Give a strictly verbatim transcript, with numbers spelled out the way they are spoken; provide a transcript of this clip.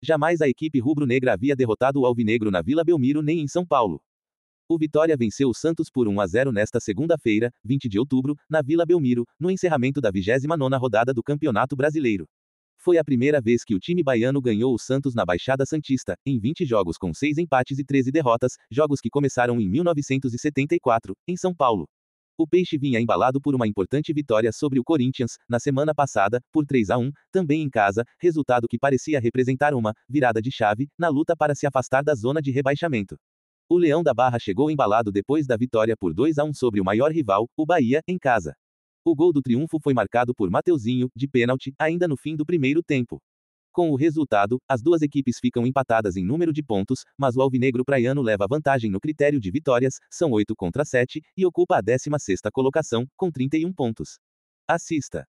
Jamais a equipe rubro-negra havia derrotado o Alvinegro na Vila Belmiro nem em São Paulo. O Vitória venceu o Santos por um a zero nesta segunda-feira, vinte de outubro, na Vila Belmiro, no encerramento da vigésima nona rodada do Campeonato Brasileiro. Foi a primeira vez que o time baiano ganhou o Santos na Baixada Santista, em vinte jogos com seis empates e treze derrotas, jogos que começaram em mil novecentos e setenta e quatro, em São Paulo. O Peixe vinha embalado por uma importante vitória sobre o Corinthians, na semana passada, por três a um, também em casa, resultado que parecia representar uma virada de chave na luta para se afastar da zona de rebaixamento. O Leão da Barra chegou embalado depois da vitória por dois a um sobre o maior rival, o Bahia, em casa. O gol do triunfo foi marcado por Mateuzinho, de pênalti, ainda no fim do primeiro tempo. Com o resultado, as duas equipes ficam empatadas em número de pontos, mas o alvinegro praiano leva vantagem no critério de vitórias, são oito contra sete, e ocupa a décima sexta colocação, com trinta e um pontos. Assista.